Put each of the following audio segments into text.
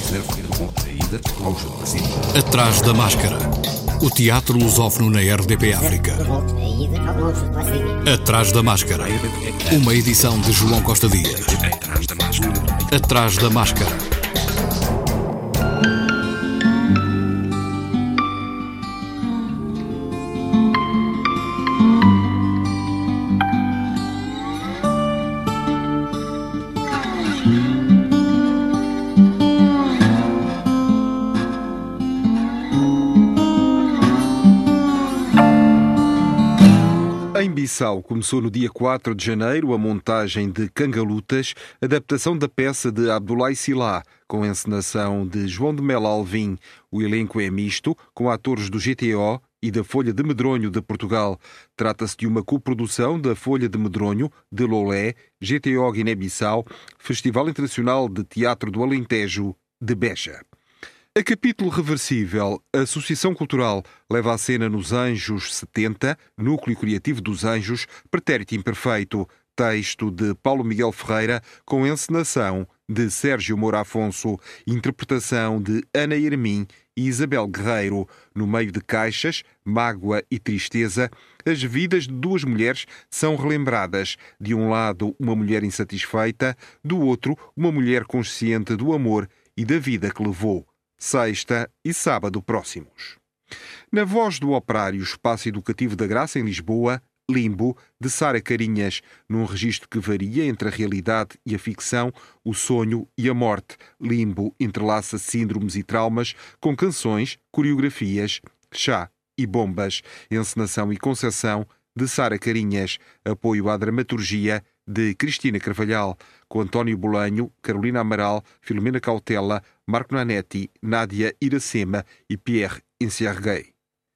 Atrás da Máscara. O teatro lusófono na RDP África. Atrás da Máscara. Uma edição de João Costa Dias. Atrás da Máscara. Em Bissau começou no dia 4 de janeiro a montagem de Cangalutas, adaptação da peça de Abdoulaye Sylla, com a encenação de João de Melo Alvim. O elenco é misto, com atores do GTO e da Folha de Medronho de Portugal. Trata-se de uma coprodução da Folha de Medronho, de Lolé, GTO Guiné-Bissau, Festival Internacional de Teatro do Alentejo, de Beja. A capítulo reversível, a Associação Cultural leva a cena Nos Anjos 70, Núcleo Criativo dos Anjos, Pretérito Imperfeito, texto de Paulo Miguel Ferreira, com encenação de Sérgio Moura Afonso, interpretação de Ana Hermim e Isabel Guerreiro. No meio de caixas, mágoa e tristeza, as vidas de duas mulheres são relembradas. De um lado, uma mulher insatisfeita, do outro, uma mulher consciente do amor e da vida que levou. Sexta e sábado próximos. Na voz do Operário Espaço Educativo da Graça, em Lisboa, Limbo, de Sara Carinhas, num registro que varia entre a realidade e a ficção, o sonho e a morte. Limbo entrelaça síndromes e traumas com canções, coreografias, chá e bombas. Encenação e concepção de Sara Carinhas. Apoio à dramaturgia de Cristina Carvalhal, com António Bolanho, Carolina Amaral, Filomena Cautela, Marco Nanetti, Nádia Iracema e Pierre Enciarguei.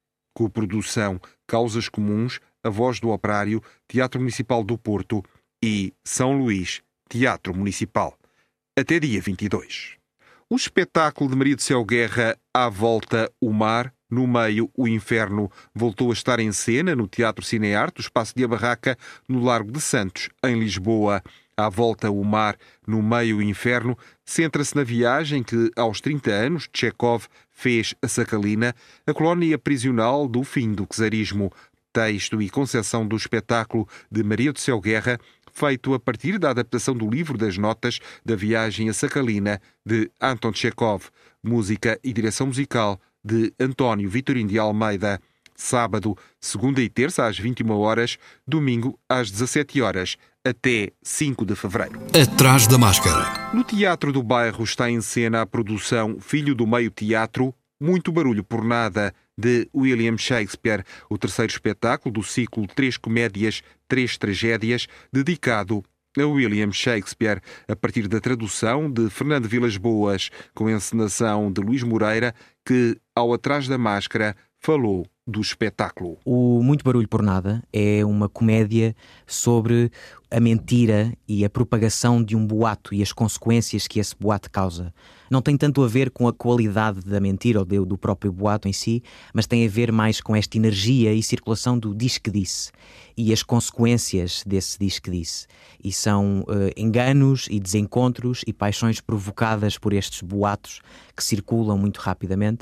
Coprodução Causas Comuns, A Voz do Operário, Teatro Municipal do Porto e São Luís, Teatro Municipal. Até dia 22. O espetáculo de Maria do Céu Guerra, À Volta, o Mar, no meio, o Inferno, voltou a estar em cena no Teatro Cinearte, o Espaço de A Barraca, no Largo de Santos, em Lisboa. À Volta, o Mar, no meio, o Inferno, centra-se na viagem que, aos 30 anos, Chekhov fez a Sakhalina, a colónia prisional do fim do czarismo. Texto e concepção do espetáculo de Maria do Céu Guerra, feito a partir da adaptação do livro das notas da viagem a Sakhalina, de Anton Chekhov. Música e direção musical de António Vitorino de Almeida. Sábado, segunda e terça às 21 horas, domingo às 17 horas, até 5 de fevereiro. Atrás da Máscara. No Teatro do Bairro está em cena a produção Filho do Meio Teatro, Muito Barulho por Nada, de William Shakespeare, o terceiro espetáculo do ciclo Três Comédias, Três Tragédias, dedicado a William Shakespeare, a partir da tradução de Fernando Vilas Boas, com a encenação de Luís Moreira, que, ao Atrás da Máscara, falou do espetáculo. O Muito Barulho por Nada é uma comédia sobre a mentira e a propagação de um boato e as consequências que esse boato causa. Não tem tanto a ver com a qualidade da mentira ou do próprio boato em si, mas tem a ver mais com esta energia e circulação do diz que disse e as consequências desse diz que disse. E são enganos e desencontros e paixões provocadas por estes boatos que circulam muito rapidamente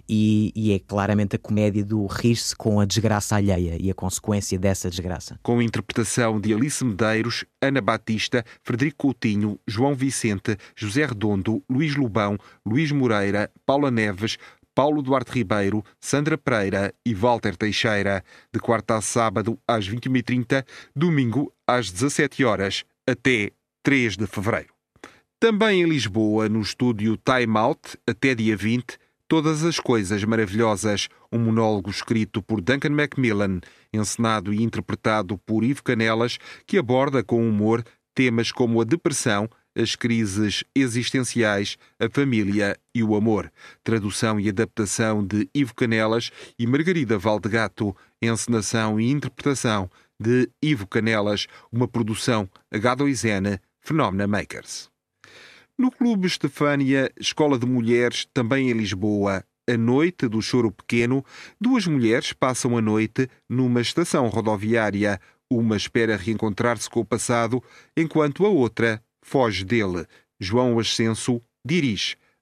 e é claramente a comédia do rir-se com a desgraça alheia e a consequência dessa desgraça. Com a interpretação de Alice Medeiros, Ana Batista, Frederico Coutinho, João Vicente, José Redondo, Luís Lobão, Luís Moreira, Paula Neves, Paulo Duarte Ribeiro, Sandra Pereira e Walter Teixeira. De quarta a sábado às 21h30, domingo às 17 horas, até 3 de fevereiro. Também em Lisboa, no estúdio Time Out, até dia 20, Todas as Coisas Maravilhosas, um monólogo escrito por Duncan Macmillan, encenado e interpretado por Ivo Canelas, que aborda com humor temas como a depressão, as crises existenciais, a família e o amor. Tradução e adaptação de Ivo Canelas e Margarida Valdegato. Encenação e interpretação de Ivo Canelas. Uma produção H2N Phenomena Makers. No Clube Estefânia, Escola de Mulheres, também em Lisboa, a noite do choro pequeno, duas mulheres passam a noite numa estação rodoviária. Uma espera reencontrar-se com o passado, enquanto a outra foge dele. João Ascenso dirige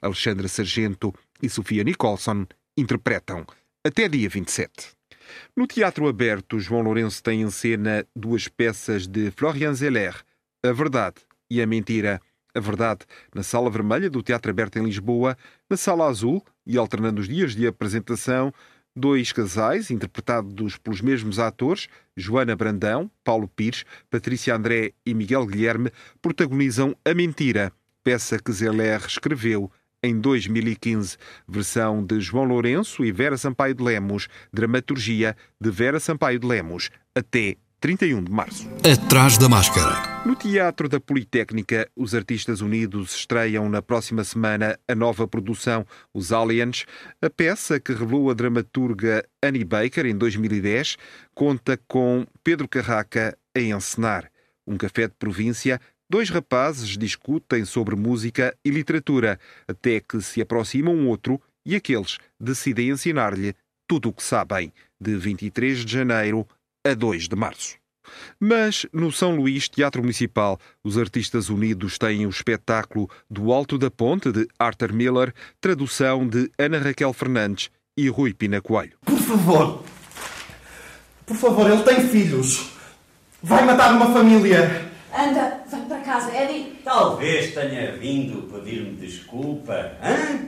Alexandra Sargento e Sofia Nicholson interpretam. Até dia 27. No Teatro Aberto, João Lourenço tem em cena 2 peças de Florian Zeller, A Verdade e a Mentira. A Verdade na Sala Vermelha do Teatro Aberto em Lisboa, na Sala Azul, e alternando os dias de apresentação, 2 casais, interpretados pelos mesmos atores, Joana Brandão, Paulo Pires, Patrícia André e Miguel Guilherme, protagonizam A Mentira, peça que Zeller escreveu em 2015, versão de João Lourenço e Vera Sampaio de Lemos, dramaturgia de Vera Sampaio de Lemos, até 31 de março. Atrás da Máscara. No Teatro da Politécnica, os Artistas Unidos estreiam na próxima semana a nova produção Os Aliens. A peça, que revelou a dramaturga Annie Baker em 2010, conta com Pedro Carraca a encenar. Um café de província, 2 rapazes discutem sobre música e literatura, até que se aproxima um outro e aqueles decidem ensinar-lhe tudo o que sabem, de 23 de janeiro a 2 de março. Mas no São Luís Teatro Municipal, os Artistas Unidos têm o espetáculo Do Alto da Ponte, de Arthur Miller, tradução de Ana Raquel Fernandes e Rui Pina Coelho. Por favor, ele tem filhos. Vai matar uma família. Anda, vai para casa, Eddie. Talvez tenha vindo pedir-me desculpa. Hã?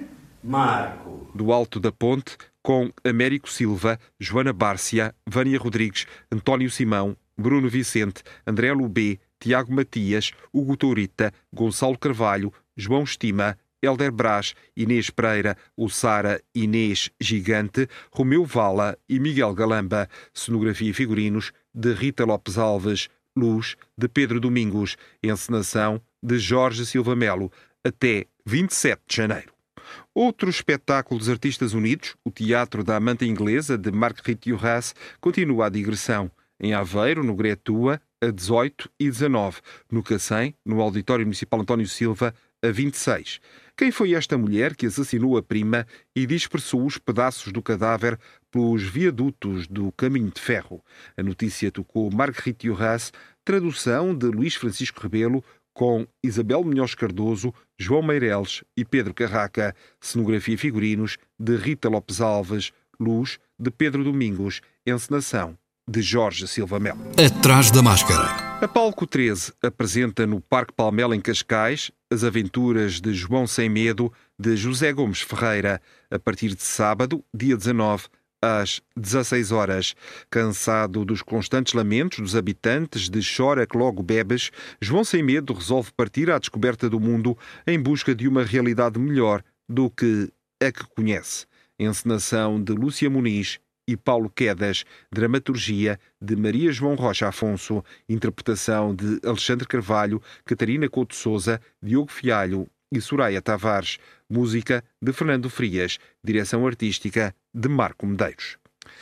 Marco. Do Alto da Ponte, com Américo Silva, Joana Bárcia, Vânia Rodrigues, António Simão, Bruno Vicente, André Lubê, Tiago Matias, Hugo Tourita, Gonçalo Carvalho, João Estima, Hélder Brás, Inês Pereira, Ossara Inês Gigante, Romeu Vala e Miguel Galamba. Cenografia e figurinos de Rita Lopes Alves. Luz de Pedro Domingos. Encenação de Jorge Silva Melo. Até 27 de janeiro. Outro espetáculo dos Artistas Unidos, o Teatro da Amante Inglesa, de Marguerite Duras, continua a digressão. Em Aveiro, no Gretua, a 18 e 19. No Cacém, no Auditório Municipal António Silva, a 26. Quem foi esta mulher que assassinou a prima e dispersou os pedaços do cadáver pelos viadutos do Caminho de Ferro? A notícia tocou Marguerite Duras, tradução de Luís Francisco Rebelo, com Isabel Munhoz Cardoso, João Meireles e Pedro Carraca. Cenografia e figurinos de Rita Lopes Alves. Luz de Pedro Domingos. Encenação de Jorge Silva Melo. Atrás da Máscara. A Palco 13 apresenta no Parque Palmela, em Cascais, As Aventuras de João Sem Medo, de José Gomes Ferreira, a partir de sábado, dia 19, às 16 horas. Cansado dos constantes lamentos dos habitantes de Chora que logo bebes, João Sem Medo resolve partir à descoberta do mundo em busca de uma realidade melhor do que a que conhece. Encenação de Lúcia Muniz e Paulo Quedas, dramaturgia de Maria João Rocha Afonso, interpretação de Alexandre Carvalho, Catarina Couto Sousa, Diogo Fialho e Soraya Tavares, música de Fernando Frias, direção artística de Marco Medeiros.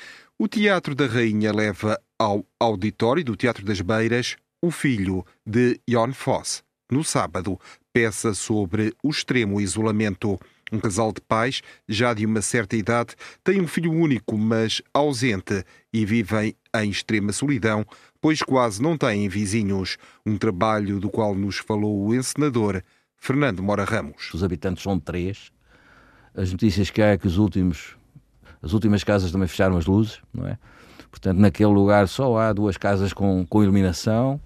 O Teatro da Rainha leva ao auditório do Teatro das Beiras O Filho, de Jon Fosse. No sábado, peça sobre o extremo isolamento. Um casal de pais, já de uma certa idade, tem um filho único, mas ausente, e vivem em extrema solidão, pois quase não têm vizinhos. Um trabalho do qual nos falou o encenador Fernando Mora Ramos. Os habitantes são 3. As notícias que há é que as últimas casas também fecharam as luzes, não é? Portanto, naquele lugar só há 2 casas com iluminação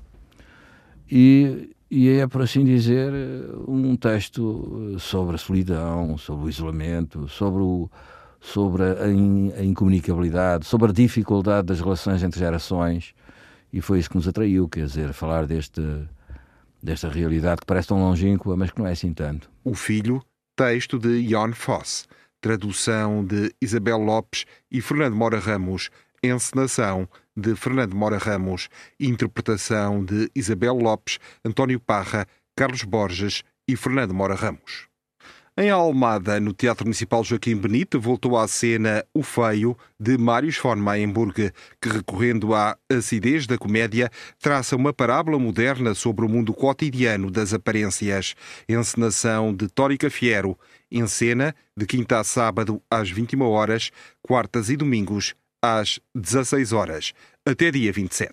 e é, por assim dizer, um texto sobre a solidão, sobre o isolamento, sobre a incomunicabilidade, sobre a dificuldade das relações entre gerações, e foi isso que nos atraiu, quer dizer, falar desta realidade que parece tão longínqua, mas que não é assim tanto. O Filho, texto de Jon Fosse, tradução de Isabel Lopes e Fernando Mora Ramos, encenação de Fernando Mora Ramos, interpretação de Isabel Lopes, António Parra, Carlos Borges e Fernando Mora Ramos. Em Almada, no Teatro Municipal Joaquim Benito, voltou à cena O Feio, de Marius von Mayenburg, que, recorrendo à acidez da comédia, traça uma parábola moderna sobre o mundo cotidiano das aparências. Encenação de Tórica Fiero, encena de quinta a sábado às 21 horas, quartas e domingos às 16 horas, até dia 27.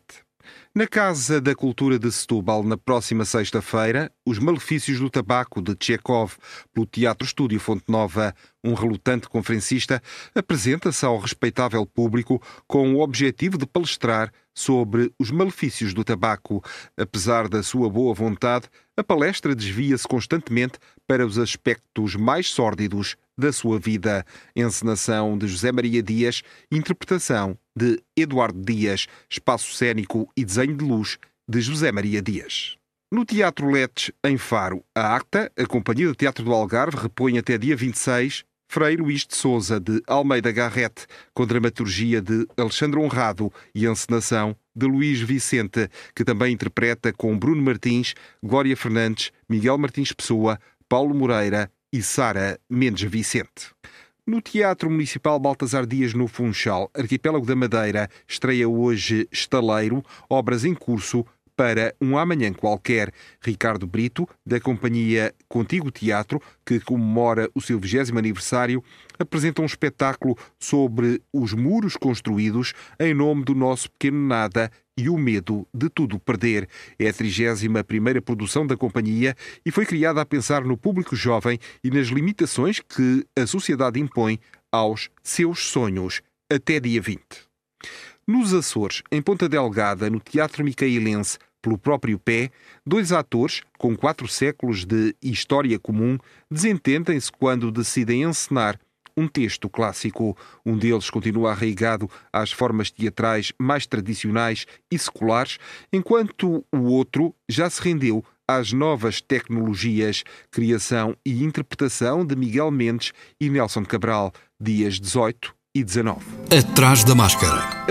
Na Casa da Cultura de Setúbal, na próxima sexta-feira, Os Malefícios do Tabaco, de Tchekov, pelo Teatro Estúdio Fonte Nova. Um relutante conferencista apresenta-se ao respeitável público com o objetivo de palestrar sobre os malefícios do tabaco. Apesar da sua boa vontade, a palestra desvia-se constantemente para os aspectos mais sórdidos da sua vida. Encenação de José Maria Dias, interpretação de Eduardo Dias, espaço cênico e desenho de luz de José Maria Dias. No Teatro Letes, em Faro, a ACTA, a Companhia de Teatro do Algarve, repõe até dia 26 Frei Luís de Sousa, de Almeida Garrett, com dramaturgia de Alexandre Honrado e encenação de Luís Vicente, que também interpreta com Bruno Martins, Glória Fernandes, Miguel Martins Pessoa, Paulo Moreira e Sara Mendes Vicente. No Teatro Municipal Baltasar Dias, no Funchal, Arquipélago da Madeira, estreia hoje Estaleiro, obras em curso para um amanhã qualquer. Ricardo Brito, da companhia Contigo Teatro, que comemora o seu 20º aniversário, apresenta um espetáculo sobre os muros construídos em nome do nosso pequeno nada e o medo de tudo perder. É a 31ª produção da companhia e foi criada a pensar no público jovem e nas limitações que a sociedade impõe aos seus sonhos até dia 20. Nos Açores, em Ponta Delgada, no Teatro Micaelense, pelo próprio pé, 2 atores, com 4 séculos de história comum, desentendem-se quando decidem encenar um texto clássico. Um deles continua arraigado às formas teatrais mais tradicionais e seculares, enquanto o outro já se rendeu às novas tecnologias. Criação e interpretação de Miguel Mendes e Nelson Cabral, dias 18 e 19. Atrás da Máscara. A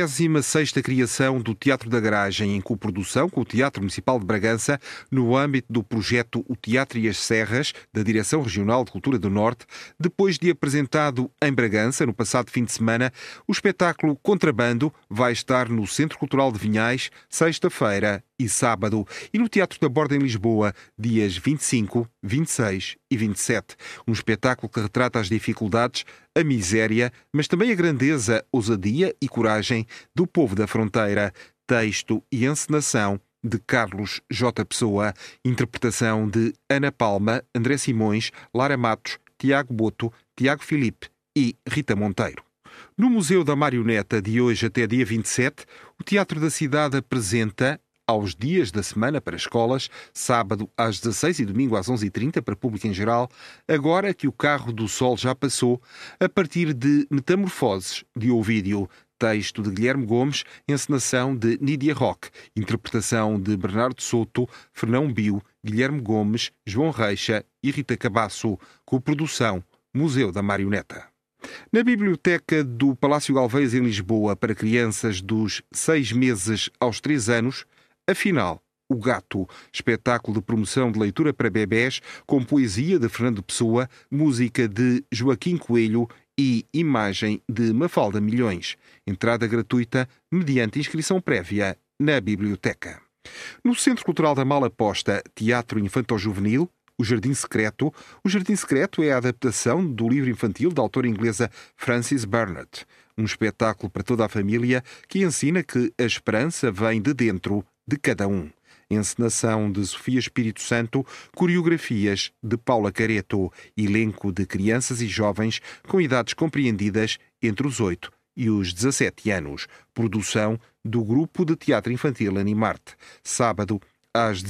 96ª criação do Teatro da Garagem, em coprodução com o Teatro Municipal de Bragança, no âmbito do projeto O Teatro e as Serras, da Direção Regional de Cultura do Norte, depois de apresentado em Bragança, no passado fim de semana, o espetáculo Contrabando vai estar no Centro Cultural de Vinhais, sexta-feira e sábado, e no Teatro da Borda, em Lisboa, dias 25, 26 e 27. Um espetáculo que retrata as dificuldades, a miséria, mas também a grandeza, ousadia e coragem do povo da fronteira. Texto e encenação de Carlos J. Pessoa, interpretação de Ana Palma, André Simões, Lara Matos, Tiago Boto, Tiago Filipe e Rita Monteiro. No Museu da Marioneta, de hoje até dia 27, o Teatro da Cidade apresenta aos dias da semana para escolas, sábado às 16 e domingo às 11h30 para público em geral, Agora que o Carro do Sol já passou, a partir de Metamorfoses, de Ovídio, texto de Guilherme Gomes, encenação de Nídia Roque, interpretação de Bernardo Souto, Fernão Bio, Guilherme Gomes, João Reixa e Rita Cabasso, coprodução Museu da Marioneta. Na Biblioteca do Palácio Galveias, em Lisboa, para crianças dos 6 meses aos 3 anos, Afinal, O Gato, espetáculo de promoção de leitura para bebés, com poesia de Fernando Pessoa, música de Joaquim Coelho e imagem de Mafalda Milhões. Entrada gratuita mediante inscrição prévia na biblioteca. No Centro Cultural da Malaposta, Teatro Infanto-Juvenil, O Jardim Secreto. O Jardim Secreto é a adaptação do livro infantil da autora inglesa Frances Burnett. Um espetáculo para toda a família que ensina que a esperança vem de dentro de cada um. Encenação de Sofia Espírito Santo, coreografias de Paula Careto, elenco de crianças e jovens com idades compreendidas entre os 8 e os 17 anos. Produção do Grupo de Teatro Infantil Animarte. Sábado às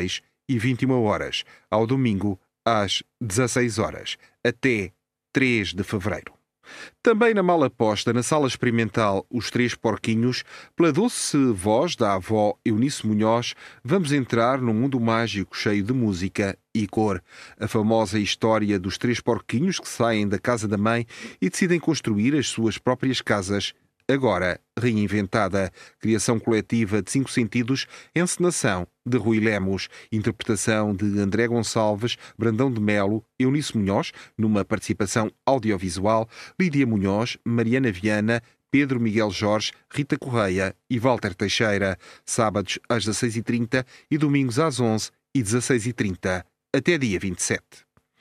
16h21, ao domingo às 16h, até 3 de fevereiro. Também na Malaposta, na Sala Experimental Os Três Porquinhos, pela doce voz da avó Eunice Munhoz, vamos entrar num mundo mágico cheio de música e cor. A famosa história dos 3 porquinhos que saem da casa da mãe e decidem construir as suas próprias casas, agora reinventada. Criação coletiva de 5 sentidos, encenação de Rui Lemos, interpretação de André Gonçalves, Brandão de Melo, Eunice Munhoz, numa participação audiovisual, Lídia Munhoz, Mariana Viana, Pedro Miguel Jorge, Rita Correia e Walter Teixeira. Sábados às 16h30 e domingos às 11 e 16h30, até dia 27.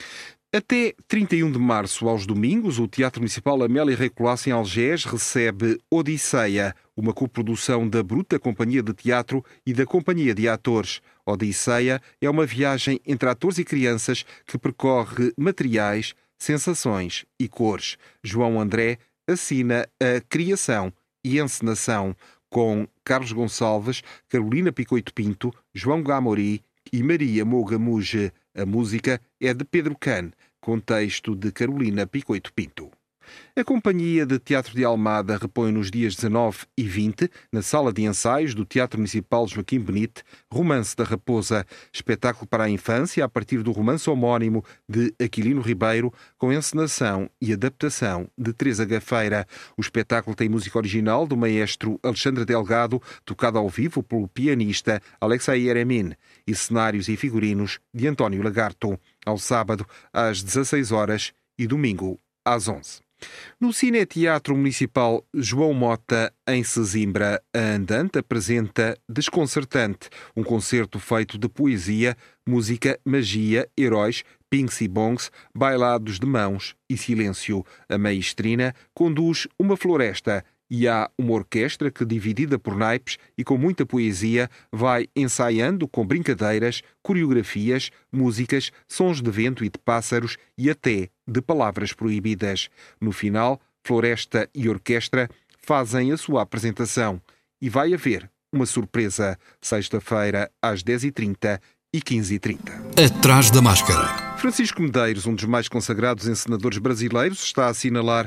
Até 31 de março, aos domingos, o Teatro Municipal Amélia Rei Colasso, em Algés, recebe Odisseia, uma coprodução da Bruta Companhia de Teatro e da Companhia de Atores. Odisseia é uma viagem entre atores e crianças que percorre materiais, sensações e cores. João André assina a criação e encenação com Carlos Gonçalves, Carolina Picoito Pinto, João Gamori e Maria Moga Muge. A música é de Pedro Can, com texto de Carolina Picoito Pinto. A Companhia de Teatro de Almada repõe nos dias 19 e 20, na Sala de Ensaios do Teatro Municipal Joaquim Benite, Romance da Raposa, espetáculo para a infância a partir do romance homónimo de Aquilino Ribeiro, com encenação e adaptação de Teresa Gafeira. O espetáculo tem música original do maestro Alexandre Delgado, tocada ao vivo pelo pianista Alexei Eremin, e cenários e figurinos de António Lagarto, ao sábado às 16 horas e domingo às 11. No Cineteatro Municipal João Mota, em Sesimbra, a Andante apresenta Desconcertante, um concerto feito de poesia, música, magia, heróis, pings e bongs, bailados de mãos e silêncio. A maestrina conduz uma floresta e há uma orquestra que, dividida por naipes e com muita poesia, vai ensaiando com brincadeiras, coreografias, músicas, sons de vento e de pássaros e até de palavras proibidas. No final, floresta e orquestra fazem a sua apresentação e vai haver uma surpresa, sexta-feira às 10h30 e 15h30. Atrás da Máscara. Francisco Medeiros, um dos mais consagrados encenadores brasileiros, está a assinalar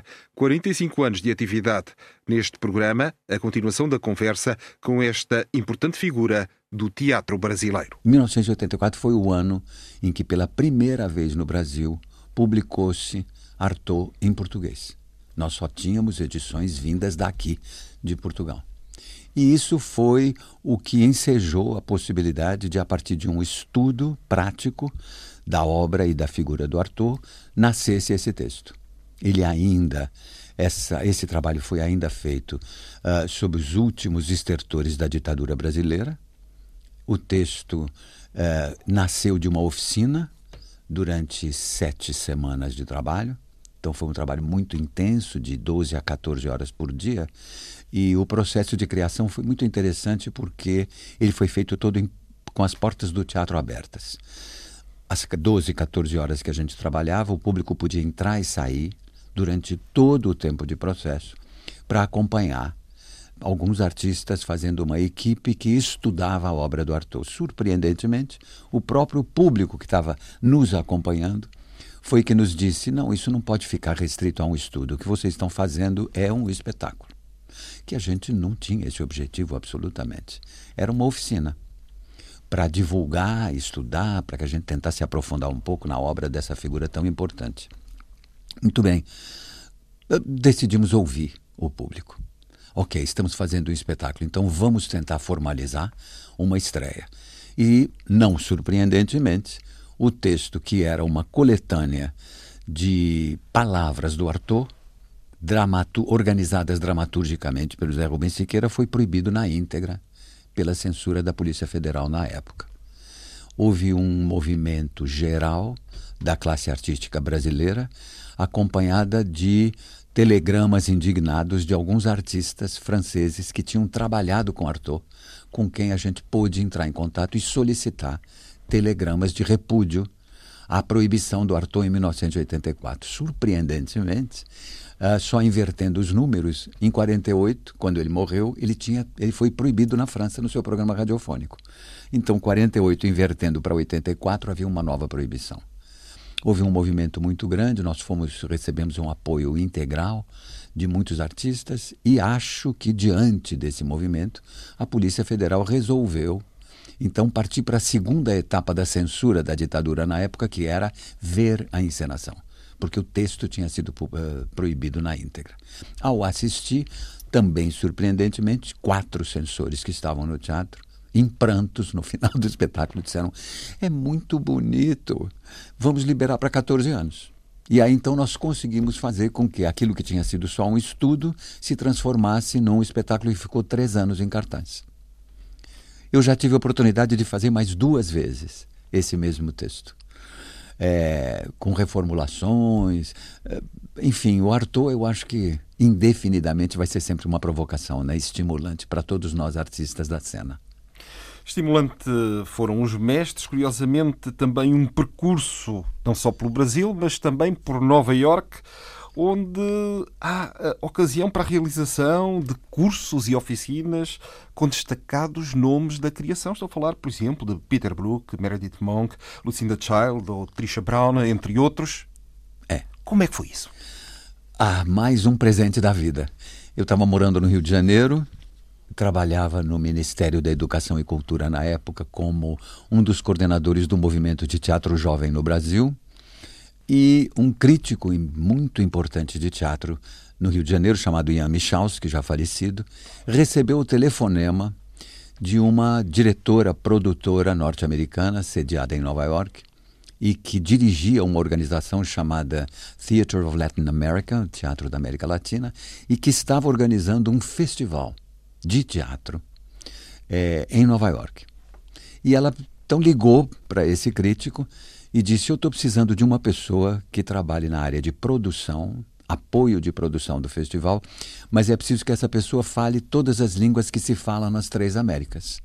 45 anos de atividade. Neste programa, a continuação da conversa com esta importante figura do teatro brasileiro. 1984 foi o ano em que, pela primeira vez no Brasil, publicou-se Artaud em português. Nós só tínhamos edições vindas daqui, de Portugal. E isso foi o que ensejou a possibilidade de, a partir de um estudo prático da obra e da figura do Artaud, nascesse esse texto. Esse trabalho foi ainda feito sob os últimos estertores da ditadura brasileira. O texto nasceu de uma oficina durante 7 semanas de trabalho. Então foi um trabalho muito intenso, de 12 a 14 horas por dia. E o processo de criação foi muito interessante porque ele foi feito todo com as portas do teatro abertas. Às 12, 14 horas que a gente trabalhava, o público podia entrar e sair durante todo o tempo de processo para acompanhar alguns artistas fazendo uma equipe que estudava a obra do Artaud. Surpreendentemente, o próprio público que estava nos acompanhando foi que nos disse: não, isso não pode ficar restrito a um estudo, o que vocês estão fazendo é um espetáculo. Que a gente não tinha esse objetivo absolutamente. Era uma oficina para divulgar, estudar, para que a gente tentasse aprofundar um pouco na obra dessa figura tão importante. Muito bem, decidimos ouvir o público. Ok, estamos fazendo um espetáculo, então vamos tentar formalizar uma estreia. E, não surpreendentemente, o texto, que era uma coletânea de palavras do Artaud, organizadas dramaturgicamente pelo Zé Rubens Siqueira, foi proibido na íntegra pela censura da Polícia Federal na época. Houve um movimento geral da classe artística brasileira, acompanhada de telegramas indignados de alguns artistas franceses que tinham trabalhado com Artaud, com quem a gente pôde entrar em contato e solicitar telegramas de repúdio à proibição do Artaud em 1984. Surpreendentemente, só invertendo os números, em 48, quando ele morreu, ele foi proibido na França no seu programa radiofônico. Então, 48 invertendo para 84, havia uma nova proibição. Houve um movimento muito grande, recebemos um apoio integral de muitos artistas e acho que, diante desse movimento, a Polícia Federal resolveu, então, partir para a segunda etapa da censura da ditadura na época, que era ver a encenação, porque o texto tinha sido proibido na íntegra. Ao assistir, também surpreendentemente, 4 censores que estavam no teatro, em prantos, no final do espetáculo, disseram: é muito bonito, vamos liberar para 14 anos. E aí então nós conseguimos fazer com que aquilo que tinha sido só um estudo se transformasse num espetáculo que ficou 3 anos em cartaz. Eu já tive a oportunidade de fazer mais 2 vezes esse mesmo texto. com reformulações. Enfim, o Artaud, eu acho que indefinidamente vai ser sempre uma provocação, né? Estimulante para todos nós artistas da cena. Estimulante foram os mestres, curiosamente também um percurso, não só pelo Brasil, mas também por Nova Iorque, onde há ocasião para a realização de cursos e oficinas com destacados nomes da criação. Estou a falar, por exemplo, de Peter Brook, Meredith Monk, Lucinda Child ou Trisha Brown, entre outros. Como é que foi isso? Mais um presente da vida. Eu estava morando no Rio de Janeiro, trabalhava no Ministério da Educação e Cultura na época como um dos coordenadores do movimento de teatro jovem no Brasil, e um crítico muito importante de teatro no Rio de Janeiro, chamado Ian Michalski, já falecido, recebeu o telefonema de uma diretora, produtora norte-americana, sediada em Nova York, e que dirigia uma organização chamada Theatre of Latin America, Teatro da América Latina, e que estava organizando um festival de teatro em Nova York. E ela então ligou para esse crítico e disse: eu estou precisando de uma pessoa que trabalhe na área de produção, apoio de produção do festival, mas é preciso que essa pessoa fale todas as línguas que se falam nas 3 Américas.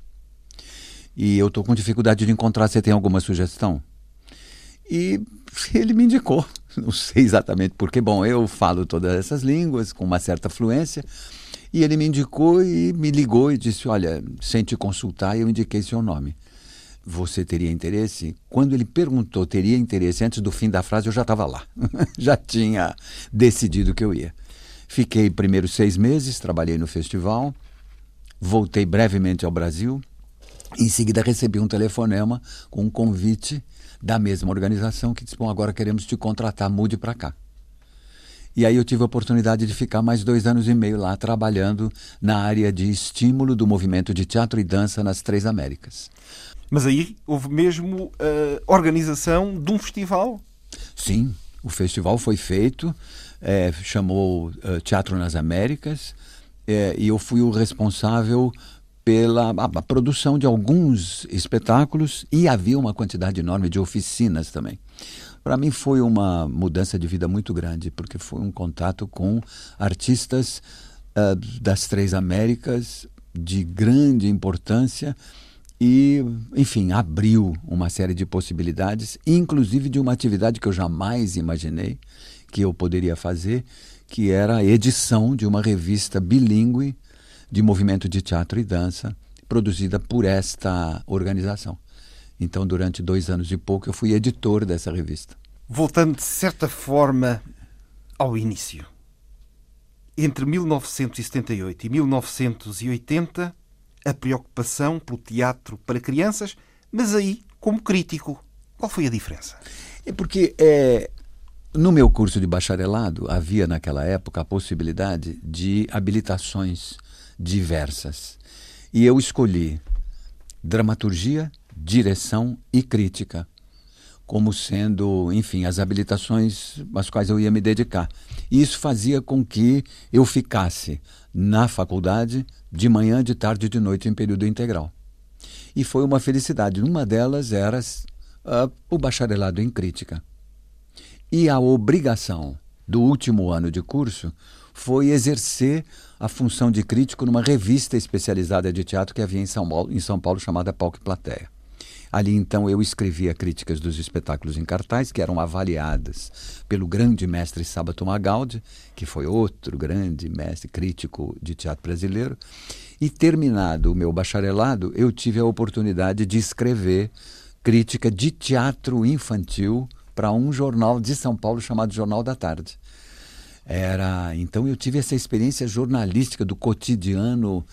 E eu estou com dificuldade de encontrar, você tem alguma sugestão? E ele me indicou, não sei exatamente porquê, bom, eu falo todas essas línguas com uma certa fluência, e ele me indicou e me ligou e disse: olha, sem te consultar, eu indiquei seu nome. Você teria interesse? Quando ele perguntou teria interesse, antes do fim da frase eu já estava lá. Já tinha decidido que eu ia. Fiquei primeiro 6 meses, trabalhei no festival, voltei brevemente ao Brasil. Em seguida recebi um telefonema com um convite da mesma organização que disse: bom, agora queremos te contratar, mude para cá. E aí eu tive a oportunidade de ficar mais 2 anos e meio lá, trabalhando na área de estímulo do movimento de teatro e dança nas 3 Américas. Mas aí houve mesmo organização de um festival? Sim, o festival foi feito, chamou Teatro nas Américas, e eu fui o responsável pela a produção de alguns espetáculos, e havia uma quantidade enorme de oficinas também. Para mim foi uma mudança de vida muito grande, porque foi um contato com artistas das 3 Américas de grande importância e, enfim, abriu uma série de possibilidades, inclusive de uma atividade que eu jamais imaginei que eu poderia fazer, que era a edição de uma revista bilíngue de movimento de teatro e dança, produzida por esta organização. Então, durante 2 anos e pouco, eu fui editor dessa revista. Voltando, de certa forma, ao início. Entre 1978 e 1980, a preocupação pelo teatro para crianças, mas aí como crítico. Qual foi a diferença? É porque no meu curso de bacharelado havia naquela época a possibilidade de habilitações diversas. E eu escolhi dramaturgia, direção e crítica como sendo, enfim, as habilitações às quais eu ia me dedicar. E isso fazia com que eu ficasse na faculdade de manhã, de tarde e de noite em período integral. E foi uma felicidade. Uma delas era o bacharelado em crítica. E a obrigação do último ano de curso foi exercer a função de crítico numa revista especializada de teatro que havia em São Paulo chamada Palco e Plateia. Ali, então, eu escrevia críticas dos espetáculos em cartaz, que eram avaliadas pelo grande mestre Sábato Magaldi, que foi outro grande mestre crítico de teatro brasileiro. E, terminado o meu bacharelado, eu tive a oportunidade de escrever crítica de teatro infantil para um jornal de São Paulo chamado Jornal da Tarde. Então, eu tive essa experiência jornalística do cotidiano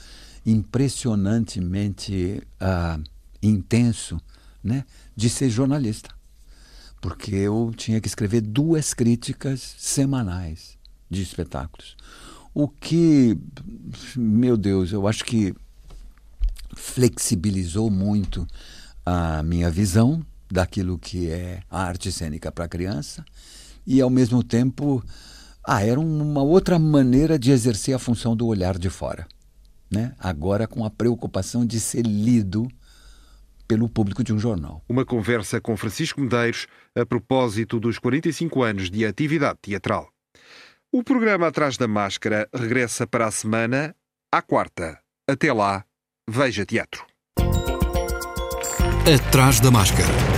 impressionantemente intenso, né, de ser jornalista, porque eu tinha que escrever 2 críticas semanais de espetáculos, o que, meu Deus, eu acho que flexibilizou muito a minha visão daquilo que é a arte cênica para a criança e, ao mesmo tempo, era uma outra maneira de exercer a função do olhar de fora, né? Agora com a preocupação de ser lido pelo público de um jornal. Uma conversa com Francisco Medeiros a propósito dos 45 anos de atividade teatral. O programa Atrás da Máscara regressa para a semana, à quarta. Até lá, veja teatro. Atrás da Máscara.